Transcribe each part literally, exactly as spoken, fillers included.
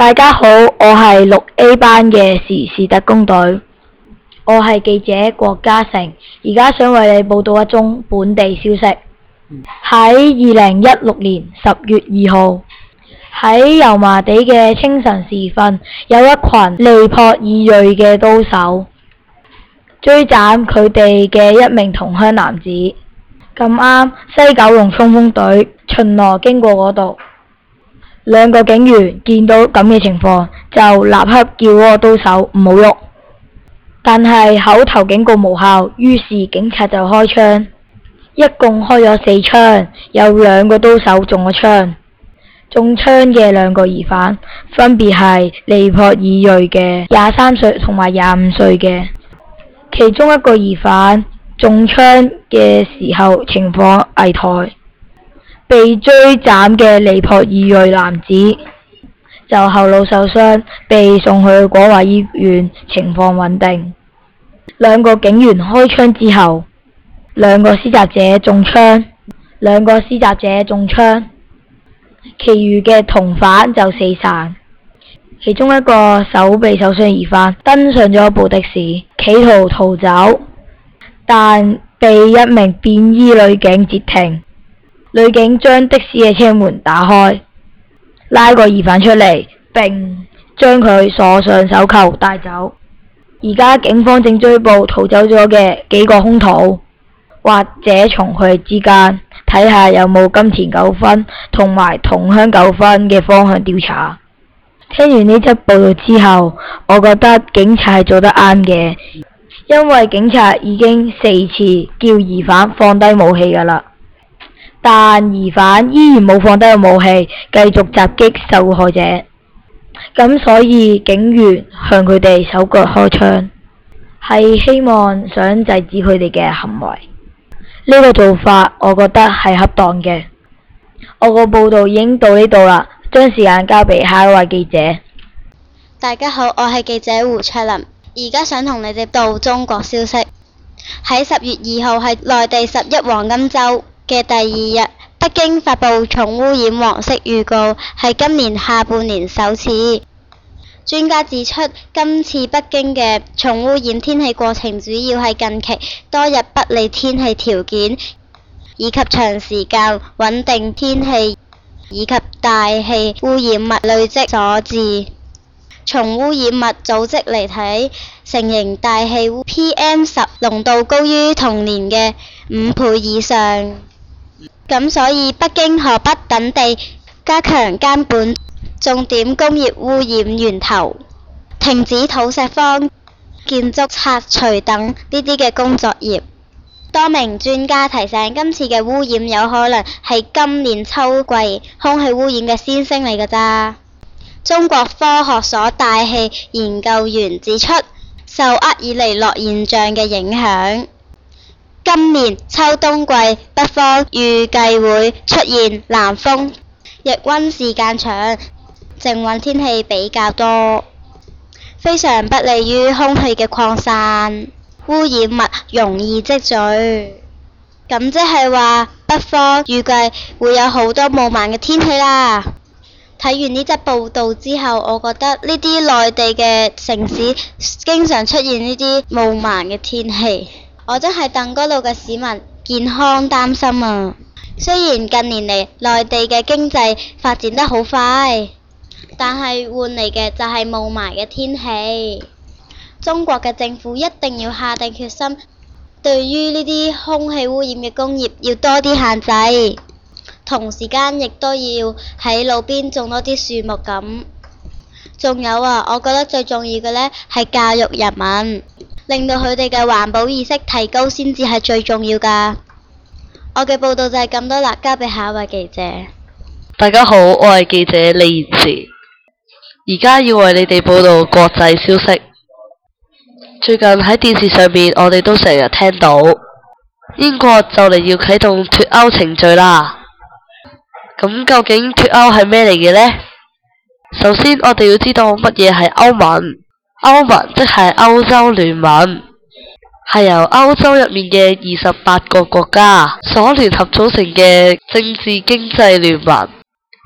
大家好，我係六 A 班嘅時事特工隊，我係記者郭嘉誠，而家想為你報道一宗本地消息。喺二零一六年十月二號，喺油麻地嘅清晨時分，有一群尼泊爾裔嘅刀手追斬佢哋嘅一名同鄉男子。咁啱西九龍衝鋒隊巡邏經過嗰度，兩個警員見到咁嘅情況，就立刻叫嗰個刀手唔好喐。但係口頭警告無效，於是警察就開槍，一共開咗四槍，有兩個刀手中咗槍。中槍嘅兩個疑犯分別係尼泊爾裔嘅廿三歲同埋廿五歲嘅，其中一個疑犯中槍嘅時候情況危殆，被追斬嘅尼泊爾裔男子就後腦受傷，被送去廣華醫院，情況穩定。兩個警員開槍之後，兩個施襲者中槍，兩個施襲者中槍，其餘嘅同犯就四散。其中一個手被受傷疑犯登上咗一部的士，企圖逃走，但被一名便衣女警截停。女警將的士嘅車門打開，拉個疑犯出嚟，並將佢鎖上手銬帶走。而家警方正追捕逃走咗嘅幾個兇徒，或者從佢哋之間睇下有冇金錢糾紛同埋同鄉糾紛嘅方向調查。聽完呢則報道之後，我覺得警察係做得啱嘅，因為警察已經四次叫疑犯放低武器㗎啦，但疑犯依然冇放低個武器，繼續襲擊受害者。咁所以警員向佢哋手腳開槍，係希望想制止佢哋嘅行為。呢個做法我覺得係恰當嘅。我個報道已經到呢度啦，將時間交俾下一位記者。 大家好，我係記者胡卓林，而家想同你哋報中國消息。喺十月二號係內地十一黃金週嘅第二日，北京發布重污染黃色預告，係今年下半年首次。專家指出，今次北京嘅重污染天氣過程主要係近期多日不利天氣條件，以及長時間穩定天氣，以及大氣污染物累積所致。從污染物組織嚟睇，承認大氣 P M 十 濃度高於同年嘅五倍以上。咁所以北京、河北等地加強監管重點工業污染源頭，停止土石方、建築拆除等呢啲嘅工作業。多名專家提醒，今次嘅污染有可能係今年秋季空氣污染嘅先聲嚟㗎咋。中國科學所大氣研究員指出，受厄爾尼諾現象嘅影響，今年秋冬季北方預計會出現南風，日溫時間長，靜穩天氣比較多，非常不利於空氣嘅擴散，污染物容易積聚。咁即係話北方預計會有好多霧霾嘅天氣啦。睇完呢則報道之後，我覺得呢啲內地嘅城市經常出現呢啲霧霾嘅天氣，我真係戥嗰度嘅市民健康擔心啊！雖然近年嚟內地嘅經濟發展得好快，但係換嚟嘅就係霧霾嘅天氣。中國嘅政府一定要下定決心，對於呢啲空氣污染嘅工業要多啲限制。同時間亦都要喺路邊種多啲樹木咁。仲有啊，我覺得最重要嘅呢係教育人民，令到佢哋嘅環保意識提高先至係最重要㗎。我嘅報道就係咁多啦，交俾下一位記者。 大家好，我係記者李賢慈，而家要為你哋報道國際消息。最近喺電視上面，我哋都成日聽到英國就嚟要啟動脫歐程序啦。咁究竟脫歐係咩嚟嘅呢？首先我哋要知道乜嘢係歐盟。歐盟即係歐洲聯盟，係由歐洲入面嘅二十八個國家所聯合組成嘅政治經濟聯盟。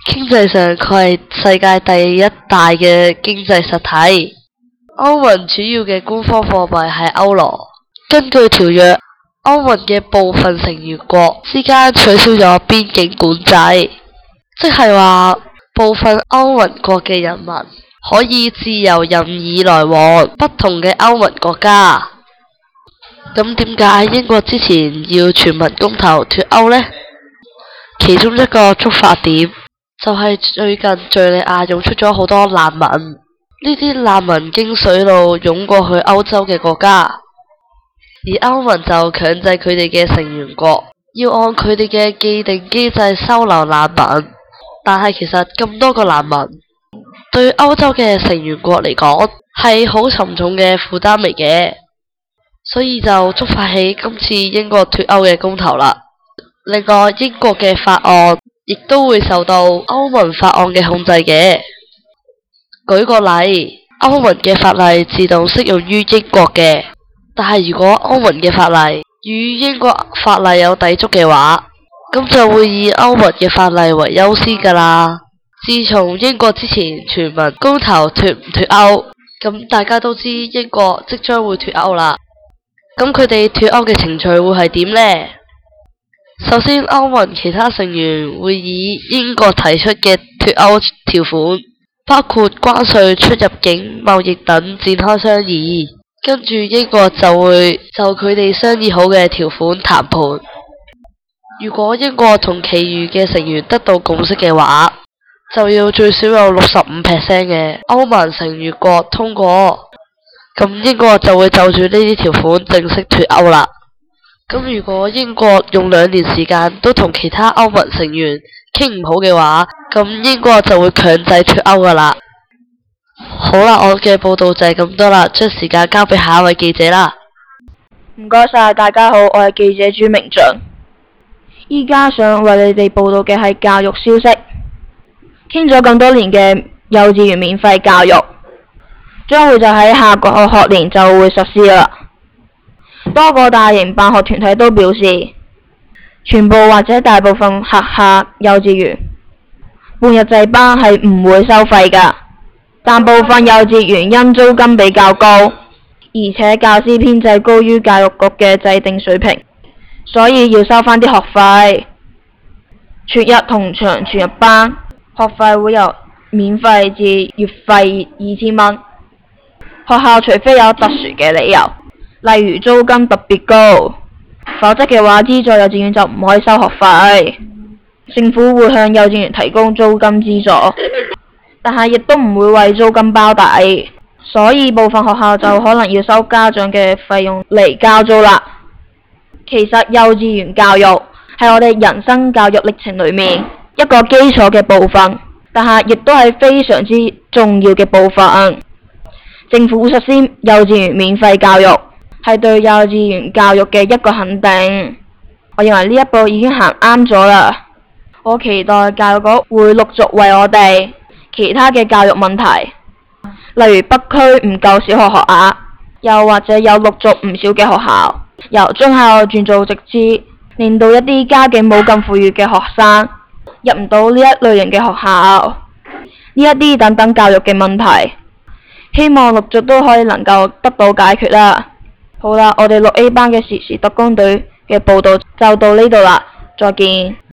經濟上佢係世界第一大嘅經濟實體。歐盟主要嘅官方貨幣係歐羅。根據條約，歐盟嘅部分成員國之間取消咗邊境管制，即係話部分歐盟國嘅人民可以自由任意來往不同嘅歐盟國家。咁點解英國之前要全民公投脫歐呢？其中一個觸發點就係最近敘利亞湧出咗好多難民，呢啲難民經水路湧過去歐洲嘅國家，而歐盟就強制佢哋嘅成員國要按佢哋嘅既定機制收留難民。但係其實咁多個難民對歐洲嘅成員國嚟講係好沉重嘅負擔嚟嘅，所以就觸發起今次英國脫歐嘅公投啦。另外，英國嘅法案亦都會受到歐盟法案嘅控制嘅。舉個例，歐盟嘅法例自動適用於英國嘅，但係如果歐盟嘅法例與英國法例有抵觸嘅話，咁就會以歐盟嘅法例為優先㗎啦。自從英國之前全民公投脫唔脫歐，咁大家都知英國即將會脫歐啦。咁佢哋脫歐嘅程序會係點呢？首先，歐盟其他成員會以英國提出嘅脫歐條款，包括關稅、出入境、貿易等展開商議，跟住英國就會就佢哋商議好嘅條款談判。如果英國同其餘嘅成員得到共識嘅話，就要最少有六十五 percent 嘅歐盟成員國通過，咁英國就會就住呢啲條款正式脫歐啦。咁如果英國用兩年時間都同其他歐盟成員傾唔好嘅話，咁英國就會強制脫歐噶啦。好啦，我嘅報道就係咁多啦，將時間交俾下一位記者啦。 唔該晒，大家好，我係記者朱明俊。依家想為你哋報道嘅係教育消息。傾咗咁多年嘅幼稚園免費教育，將會就喺下個學年就會實施啦。多個大型辦學團體都表示，全部或者大部分轄下幼稚園半日制班係唔會收費㗎，但部分幼稚園因租金比較高，而且教師編制高於教育局嘅制定水平，所以要收返啲學費。全日同場全日班學費會由免費至月費二千蚊。學校除非有特殊嘅理由，例如租金特別高，否則嘅話資助幼稚園就唔可以收學費。政府會向幼稚園提供租金資助，但係亦都唔會為租金包底，所以部分學校就可能要收家長嘅費用嚟交租啦。其實幼稚園教育係我哋人生教育歷程裏面一個基礎嘅部分，但係亦都係非常之重要嘅部分。政府實施幼稚園免費教育，係對幼稚園教育嘅一個肯定。我認為呢一步已經行啱咗啦。我期待教育局會陸續為我哋其他嘅教育問題，例如北區唔夠小學學額，又或者有陸續唔少嘅學校由中校轉做直資，令到一啲家境冇咁富裕嘅學生入唔到呢一類型嘅學校，呢一啲等等教育嘅問題，希望陸續都可以能夠得到解決啦。好啦，我哋六 A 班嘅時事特工隊嘅報道就到呢度啦，再見。